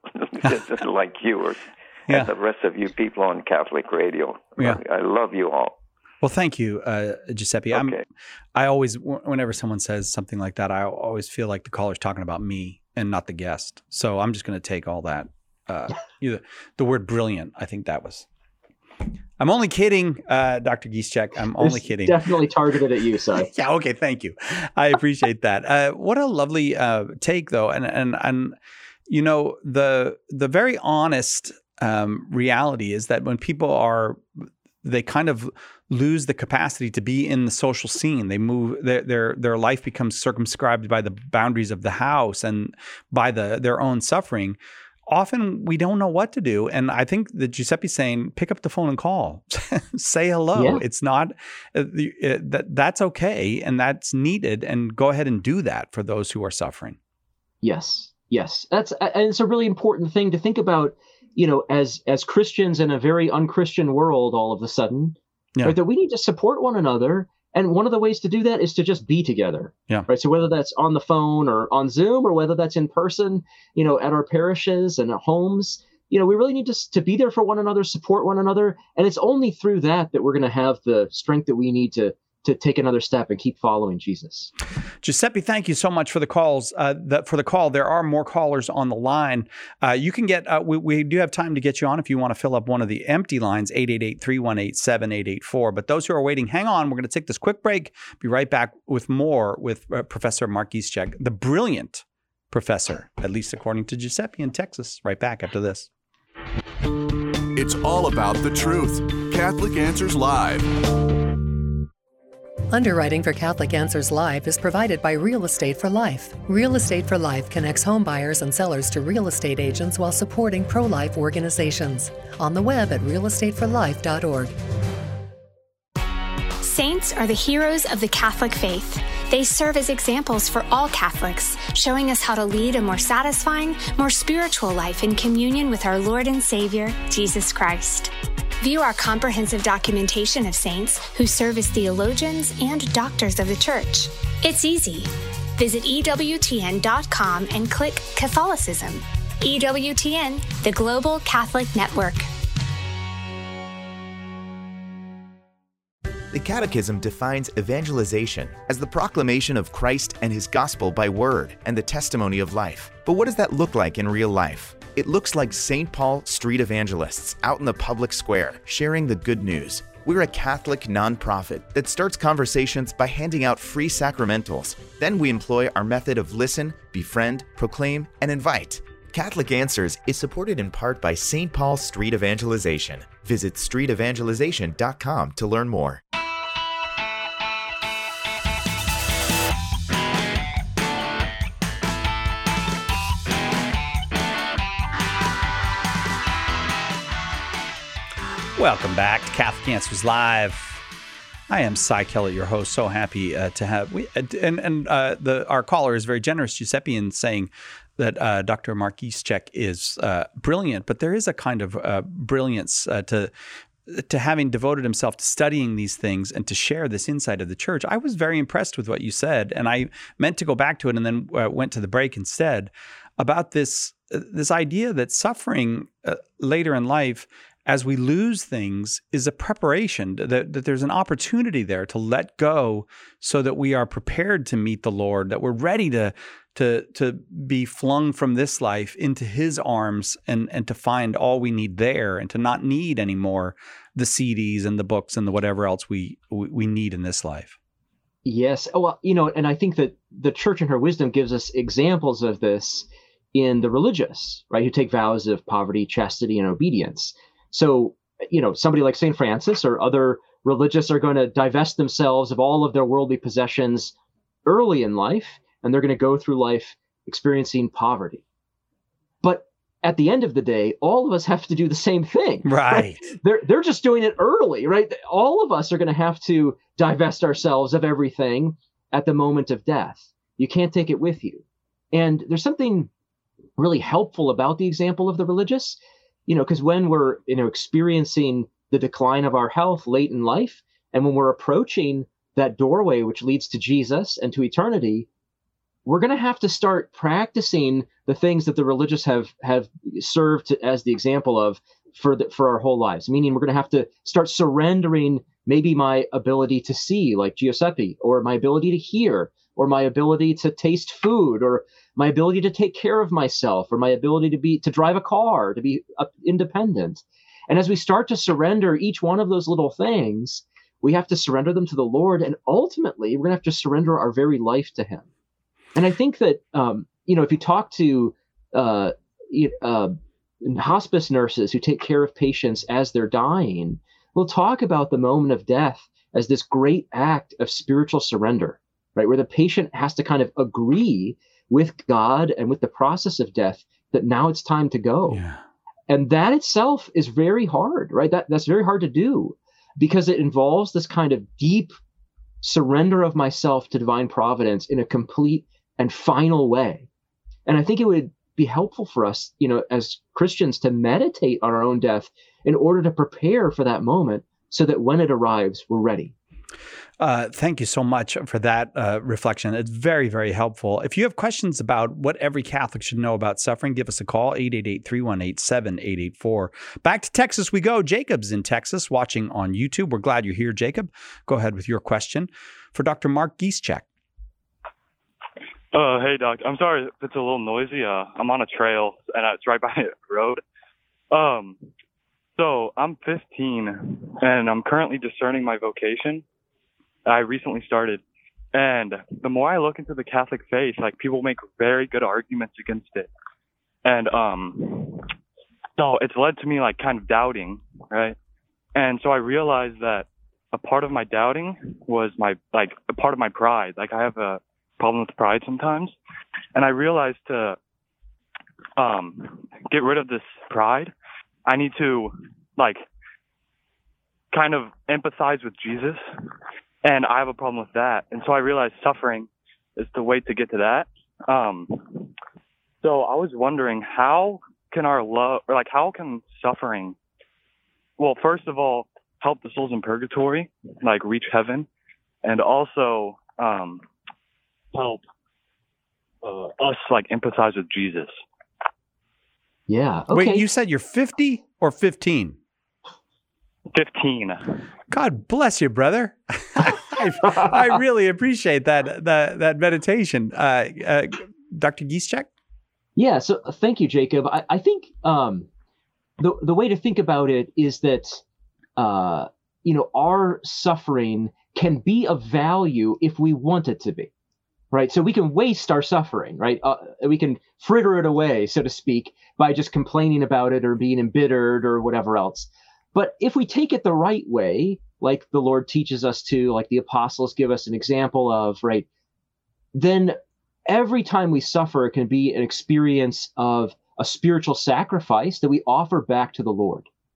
like you or yeah. and the rest of you people on Catholic radio.
Yeah.
I, I love you all.
Well, thank you, uh, Giuseppe.
Okay.
I'm, I always, whenever someone says something like that, I always feel like the caller's talking about me and not the guest. So I'm just going to take all that. Uh, either, the word brilliant, I think that was. I'm only kidding, uh, Doctor Gieszczak. I'm only
it's
kidding.
Definitely targeted at you, Si.
Yeah. Okay. Thank you. I appreciate that. Uh, what a lovely uh, take, though, and and and you know the the very honest um, reality is that when people are, they kind of lose the capacity to be in the social scene. They move their their their life becomes circumscribed by the boundaries of the house and by the their own suffering. Often we don't know what to do. And I think that Giuseppe's saying, pick up the phone and call, say hello. Yeah. It's not uh, uh, that that's okay. And that's needed. And go ahead and do that for those who are suffering.
Yes. Yes. That's, and it's a really important thing to think about, you know, as, as Christians in a very unchristian world, all of a sudden, yeah. right, that we need to support one another. And one of the ways to do that is to just be together.
Yeah.
Right. So whether that's on the phone or on Zoom, or whether that's in person, you know, at our parishes and at homes, you know, we really need to, to be there for one another, support one another. And it's only through that that we're going to have the strength that we need to to take another step and keep following Jesus.
Giuseppe, thank you so much for the calls. Uh, the, for the call, there are more callers on the line. Uh, you can get, uh, we, we do have time to get you on if you want to fill up one of the empty lines, eight eight eight, three one eight, seven eight eight four. But those who are waiting, hang on. We're going to take this quick break. Be right back with more with uh, Professor Mark Gieszczak, the brilliant professor, at least according to Giuseppe in Texas. Right back after this.
It's all about the truth. Catholic Answers Live.
Underwriting for Catholic Answers Live is provided by Real Estate for Life. Real Estate for Life connects home buyers and sellers to real estate agents while supporting pro-life organizations. On the web at real estate for life dot org.
Saints are the heroes of the Catholic faith. They serve as examples for all Catholics, showing us how to lead a more satisfying, more spiritual life in communion with our Lord and Savior, Jesus Christ. View our comprehensive documentation of saints who serve as theologians and doctors of the Church. It's easy. Visit E W T N dot com and click Catholicism. E W T N, the Global Catholic Network.
The Catechism defines evangelization as the proclamation of Christ and his gospel by word and the testimony of life. But what does that look like in real life? It looks like Saint Paul Street Evangelists out in the public square, sharing the good news. We're a Catholic nonprofit that starts conversations by handing out free sacramentals. Then we employ our method of listen, befriend, proclaim, and invite. Catholic Answers is supported in part by Saint Paul Street Evangelization. Visit street evangelization dot com to learn more.
Welcome back to Catholic Answers Live. I am Cy Kellett, your host. So happy uh, to have we and and uh, the our caller is very generous, Giuseppe, in saying that uh, Doctor Mark Giszczak is uh, brilliant, but there is a kind of uh, brilliance uh, to to having devoted himself to studying these things and to share this insight of the church. I was very impressed with what you said, and I meant to go back to it and then uh, went to the break instead about this uh, this idea that suffering uh, later in life, as we lose things, is a preparation, that, that there's an opportunity there to let go so that we are prepared to meet the Lord, that we're ready to to to be flung from this life into his arms and, and to find all we need there and to not need anymore the C Ds and the books and the whatever else we, we, we need in this life.
Yes. Oh, well, you know, and I think that the church in her wisdom gives us examples of this in the religious, right, who take vows of poverty, chastity, and obedience. So, you know, somebody like Saint Francis or other religious are going to divest themselves of all of their worldly possessions early in life, and they're going to go through life experiencing poverty. But at the end of the day, all of us have to do the same thing.
Right.
right? They're they're just doing it early, right? All of us are going to have to divest ourselves of everything at the moment of death. You can't take it with you. And there's something really helpful about the example of the religious, you know, because when we're, you know, experiencing the decline of our health late in life, and when we're approaching that doorway which leads to Jesus and to eternity, we're going to have to start practicing the things that the religious have have served to, as the example of for the, for our whole lives. Meaning, we're going to have to start surrendering maybe my ability to see, like Giuseppe, or my ability to hear, or my ability to taste food, or my ability to take care of myself, or my ability to be to drive a car, to be uh, independent. And as we start to surrender each one of those little things, we have to surrender them to the Lord, and ultimately, we're going to have to surrender our very life to Him. And I think that, um, you know, if you talk to uh, uh, hospice nurses who take care of patients as they're dying, we'll talk about the moment of death as this great act of spiritual surrender, right? Where the patient has to kind of agree with God and with the process of death that now it's time to go.
Yeah.
And that itself is very hard, right? That that's very hard to do because it involves this kind of deep surrender of myself to divine providence in a complete and final way. And I think it would be helpful for us, you know, as Christians to meditate on our own death in order to prepare for that moment so that when it arrives, we're ready.
Uh, thank you so much for that uh, reflection. It's very, very helpful. If you have questions about what every Catholic should know about suffering, give us a call, eight eight eight, three one eight, seven eight eight four. Back to Texas we go. Jacob's in Texas watching on YouTube. We're glad you're here, Jacob. Go ahead with your question for Doctor Mark Giszczak.
Uh, hey, Doc. I'm sorry if it's a little noisy. Uh, I'm on a trail, and it's right by a road. Um, so I'm fifteen, and I'm currently discerning my vocation. I recently started, and the more I look into the Catholic faith, like, people make very good arguments against it. And um, so it's led to me, like, kind of doubting, right? And so I realized that a part of my doubting was my, like, a part of my pride. Like, I have a problem with pride sometimes. And I realized to um, get rid of this pride, I need to, like, kind of empathize with Jesus. And I have a problem with that. And so I realized suffering is the way to get to that. Um, so I was wondering, how can our love, or like, how can suffering, well, first of all, help the souls in purgatory, like, reach heaven, and also um, help uh, us, like, empathize with Jesus?
Yeah. Okay.
Wait, you said you're fifty or fifteen?
fifteen.
God bless you, brother. I, I really appreciate that that, that meditation. Uh, uh, Doctor Giszczak?
Yeah, so thank you, Jacob. I, I think um, the, the way to think about it is that, uh, you know, our suffering can be of value if we want it to be, right? So we can waste our suffering, right? Uh, we can fritter it away, so to speak, by just complaining about it or being embittered or whatever else. But if we take it the right way, like the Lord teaches us to, like the apostles give us an example of, right, then every time we suffer, it can be an experience of a spiritual sacrifice that we offer back to the Lord.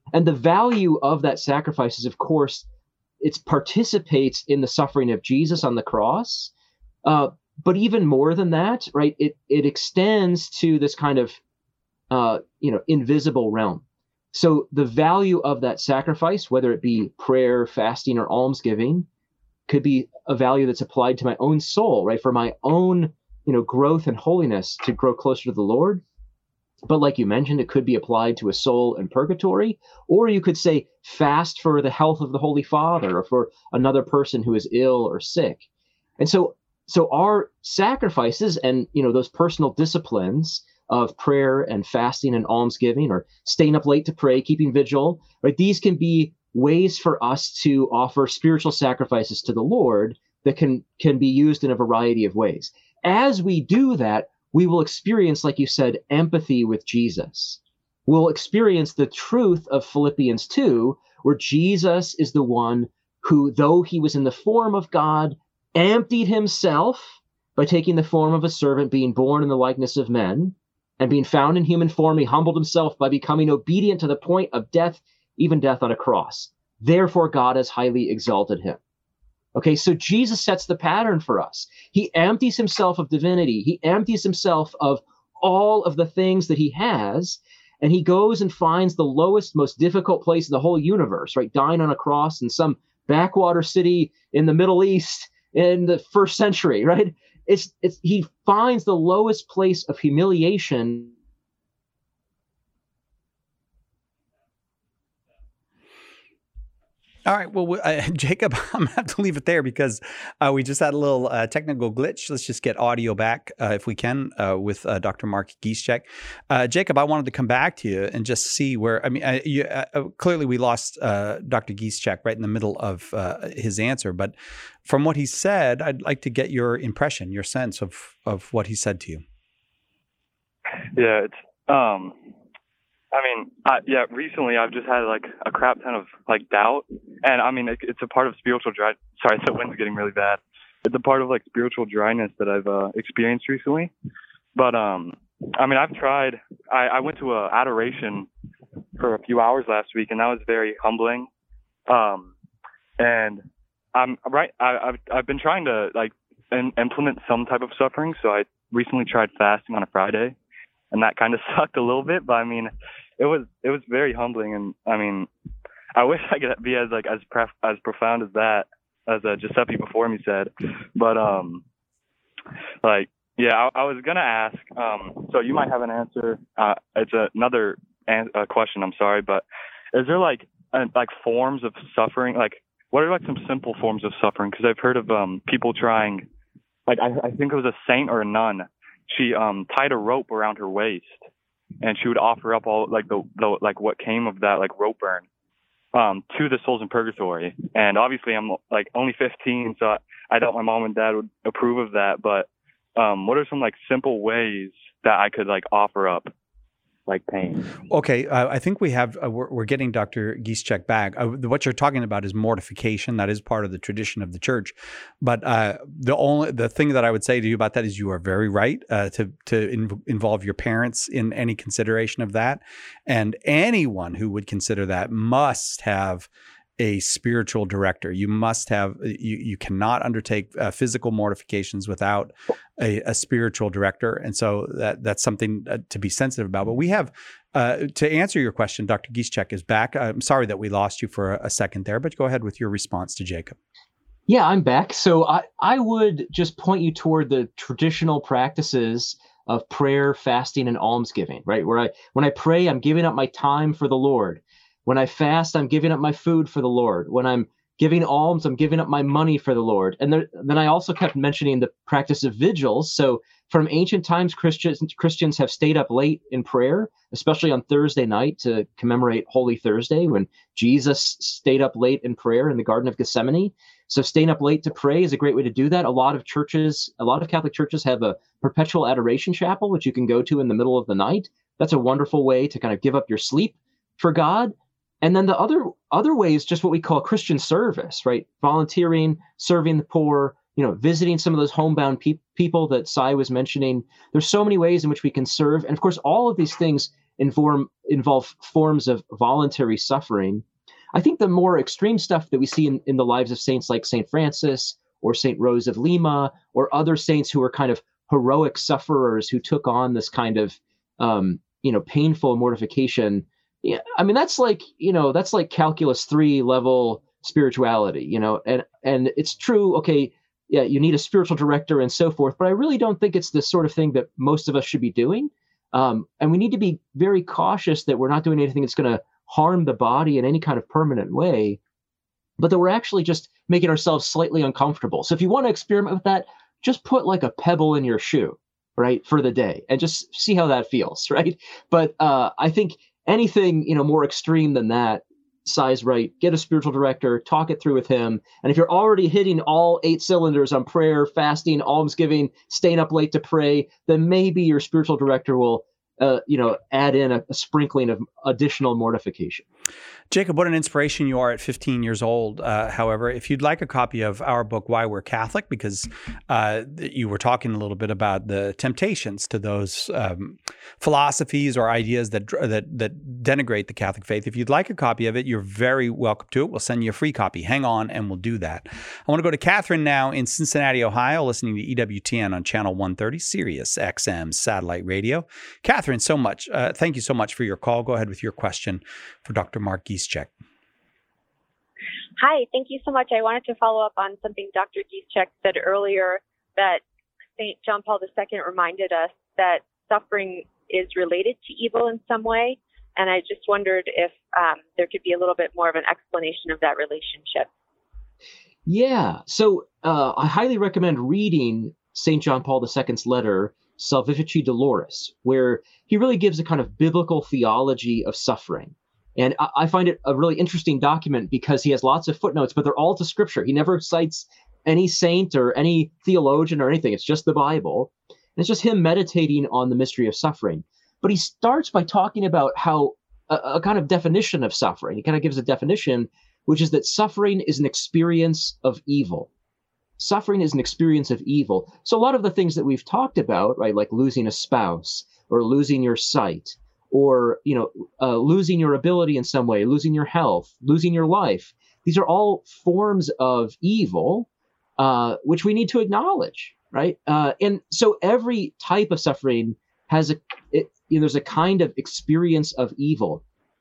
And the value of that sacrifice is, of course, it participates in the suffering of Jesus on the cross. Uh, but even more than that, right, it, it extends to this kind of, uh, you know, invisible realm. So the value of that sacrifice, whether it be prayer, fasting, or almsgiving, could be a value that's applied to my own soul, right, for my own, you know, growth and holiness to grow closer to the Lord. But like you mentioned, it could be applied to a soul in purgatory, or you could say fast for the health of the Holy Father or for another person who is ill or sick. And so, so our sacrifices and, you know, those personal disciplines of prayer and fasting and almsgiving, or staying up late to pray, keeping vigil, right? These can be ways for us to offer spiritual sacrifices to the Lord that can, can be used in a variety of ways. As we do that, we will experience, like you said, empathy with Jesus. We'll experience the truth of Philippians two, where Jesus is the one who, though he was in the form of God, emptied himself by taking the form of a servant, being born in the likeness of men, and being found in human form, he humbled himself by becoming obedient to the point of death, even death on a cross. Therefore, God has highly exalted him. Okay, so Jesus sets the pattern for us. He empties himself of divinity. He empties himself of all of the things that he has, and he goes and finds the lowest, most difficult place in the whole universe, right? Dying on a cross in some backwater city in the Middle East in the first century, right? It's, it's, he finds the lowest place of humiliation.
All right. Well, uh, Jacob, I'm going to have to leave it there because uh, we just had a little uh, technical glitch. Let's just get audio back uh, if we can uh, with uh, Doctor Mark Gieschek. Uh, Jacob, I wanted to come back to you and just see where, I mean, uh, you, uh, clearly we lost uh, Doctor Gieschek right in the middle of uh, his answer. But from what he said, I'd like to get your impression, your sense of, of what he said to you.
Yeah, it's, um, I mean, I, yeah, recently I've just had like a crap ton of like doubt. And I mean, it, it's a part of spiritual dry. Sorry, the wind's getting really bad. It's a part of like spiritual dryness that I've uh, experienced recently. But, um, I mean, I've tried, I, I went to a adoration for a few hours last week, and that was very humbling. Um, and I'm right. I, I've, I've been trying to like in, implement some type of suffering. So I recently tried fasting on a Friday, and that kind of sucked a little bit, but I mean, it was, it was very humbling. And I mean, I wish I could be as like, as pref- as profound as that, as uh, Giuseppe before me said, but, um, like, yeah, I, I was going to ask, um, so you might have an answer. Uh, it's a, another an- uh, question. I'm sorry, but is there like, uh, like forms of suffering? Like, what are like some simple forms of suffering? Cause I've heard of, um, people trying, like, I, I think it was a saint or a nun. She um tied a rope around her waist, and she would offer up all like the, the like what came of that like rope burn um to the souls in purgatory. And obviously I'm like only fifteen, so I, I doubt my mom and dad would approve of that. But um what are some like simple ways that I could like offer up like pain?
Okay, uh, I think we have, uh, we're, we're getting Doctor Gieschek back. Uh, what you're talking about is mortification. That is part of the tradition of the church. But uh, the only, the thing that I would say to you about that is you are very right uh, to, to in, involve your parents in any consideration of that. And anyone who would consider that must have a spiritual director. You must have, you, you cannot undertake uh, physical mortifications without a, a spiritual director. And so that that's something uh, to be sensitive about. But we have, uh, to answer your question, Doctor Gieschek is back. I'm sorry that we lost you for a, a second there, but go ahead with your response to Jacob.
Yeah, I'm back. So I, I would just point you toward the traditional practices of prayer, fasting, and almsgiving, right? Where I, when I pray, I'm giving up my time for the Lord. When I fast, I'm giving up my food for the Lord. When I'm giving alms, I'm giving up my money for the Lord. And there, then I also kept mentioning the practice of vigils. So from ancient times, Christians, Christians have stayed up late in prayer, especially on Thursday night to commemorate Holy Thursday, when Jesus stayed up late in prayer in the Garden of Gethsemane. So staying up late to pray is a great way to do that. A lot of churches, a lot of Catholic churches have a perpetual adoration chapel, which you can go to in the middle of the night. That's a wonderful way to kind of give up your sleep for God. And then the other other way is just what we call Christian service, right? Volunteering, serving the poor, you know, visiting some of those homebound pe- people that Sai was mentioning. There's so many ways in which we can serve. And of course, all of these things inform, involve forms of voluntary suffering. I think the more extreme stuff that we see in, in the lives of saints like Saint Francis or Saint Rose of Lima or other saints who are kind of heroic sufferers who took on this kind of, um, you know, painful mortification. Yeah, I mean, that's like, you know, that's like calculus three level spirituality, you know, and, and it's true. Okay. Yeah. You need a spiritual director and so forth, but I really don't think it's the sort of thing that most of us should be doing. Um, and we need to be very cautious that we're not doing anything that's going to harm the body in any kind of permanent way, but that we're actually just making ourselves slightly uncomfortable. So if you want to experiment with that, just put like a pebble in your shoe, right, for the day and just see how that feels, right? But uh, I think anything, you know, more extreme than that, size right, get a spiritual director, talk it through with him. And if you're already hitting all eight cylinders on prayer, fasting, almsgiving, staying up late to pray, then maybe your spiritual director will, uh, you know, add in a, a sprinkling of additional mortification.
Jacob, what an inspiration you are at fifteen years old. Uh, however, if you'd like a copy of our book, Why We're Catholic, because uh, you were talking a little bit about the temptations to those um, philosophies or ideas that, that that denigrate the Catholic faith. If you'd like a copy of it, you're very welcome to it. We'll send you a free copy. Hang on, and we'll do that. I want to go to Catherine now in Cincinnati, Ohio, listening to E W T N on Channel one thirty, Sirius X M satellite radio. Catherine, so much. Uh, thank you so much for your call. Go ahead with your question for Doctor Mark Gieszczak.
Hi, thank you so much. I wanted to follow up on something Doctor Gieszczak said earlier, that Saint John Paul the Second reminded us that suffering is related to evil in some way. And I just wondered if um, there could be a little bit more of an explanation of that relationship.
Yeah. So uh, I highly recommend reading Saint John Paul the Second's letter, Salvifici Doloris, where he really gives a kind of biblical theology of suffering. And I, I find it a really interesting document because he has lots of footnotes, but they're all to scripture. He never cites any saint or any theologian or anything. It's just the Bible. And it's just him meditating on the mystery of suffering. But he starts by talking about how a, a kind of definition of suffering. He kind of gives a definition, which is that suffering is an experience of evil. Suffering is an experience of evil. So a lot of the things that we've talked about, right, like losing a spouse or losing your sight, or, you know, uh, losing your ability in some way, losing your health, losing your life. These are all forms of evil, uh, which we need to acknowledge, right? Uh, and so every type of suffering has a, it, you know, there's a kind of experience of evil.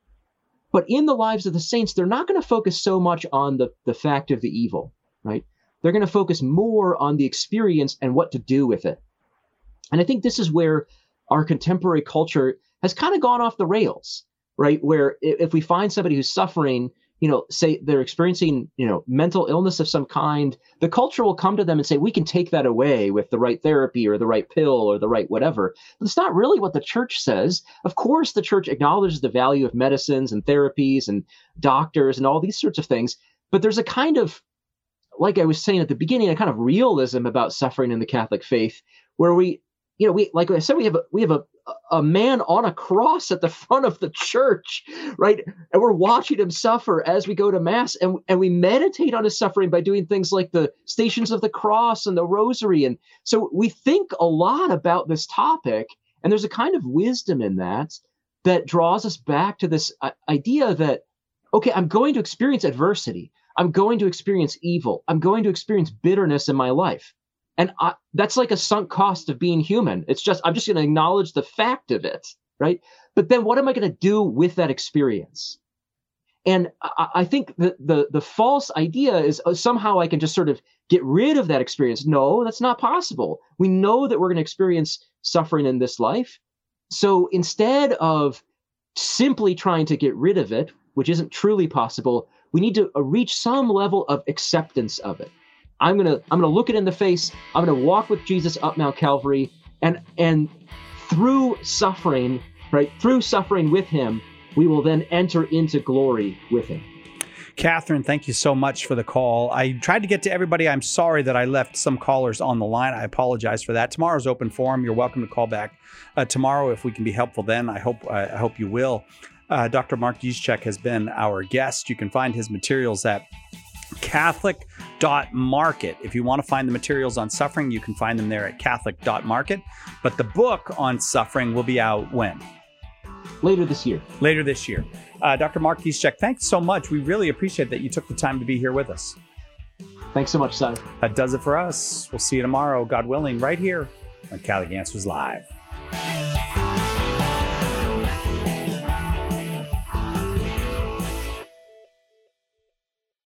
But in the lives of the saints, they're not going to focus so much on the, the fact of the evil, right? They're going to focus more on the experience and what to do with it. And I think this is where our contemporary culture has kind of gone off the rails, right? Where if we find somebody who's suffering, you know, say they're experiencing, you know, mental illness of some kind, the culture will come to them and say, we can take that away with the right therapy or the right pill or the right whatever. But it's not really what the church says. Of course, the church acknowledges the value of medicines and therapies and doctors and all these sorts of things. But there's a kind of, like I was saying at the beginning, a kind of realism about suffering in the Catholic faith where we, you know, we, like I said, we have a, we have a, a man on a cross at the front of the church, right? And we're watching him suffer as we go to mass, and, and we meditate on his suffering by doing things like the Stations of the Cross and the Rosary. And so we think a lot about this topic, and there's a kind of wisdom in that that draws us back to this idea that, okay, I'm going to experience adversity. I'm going to experience evil. I'm going to experience bitterness in my life. And I, that's like a sunk cost of being human. It's just, I'm just going to acknowledge the fact of it, right? But then what am I going to do with that experience? And I, I think the, the, the false idea is oh, somehow I can just sort of get rid of that experience. No, that's not possible. We know that we're going to experience suffering in this life. So instead of simply trying to get rid of it, which isn't truly possible, we need to reach some level of acceptance of it. I'm gonna I'm gonna look it in the face. I'm gonna walk with Jesus up Mount Calvary, and and through suffering, right, through suffering with him, we will then enter into glory with him.
Catherine, thank you so much for the call. I tried to get to everybody. I'm sorry that I left some callers on the line. I apologize for that. Tomorrow's open forum. You're welcome to call back uh, tomorrow if we can be helpful then. I hope I hope you will. Uh, Doctor Mark Gieszczak has been our guest. You can find his materials at Catholic dot market. If you want to find the materials on suffering, you can find them there at Catholic dot market. But the book on suffering will be out when?
later this year.
Later this year. Uh, Doctor Mark Gieszczak, thanks so much. We really appreciate that you took the time to be here with us.
Thanks so much, Si.
That does it for us. We'll see you tomorrow, God willing, right here on Catholic Answers Live.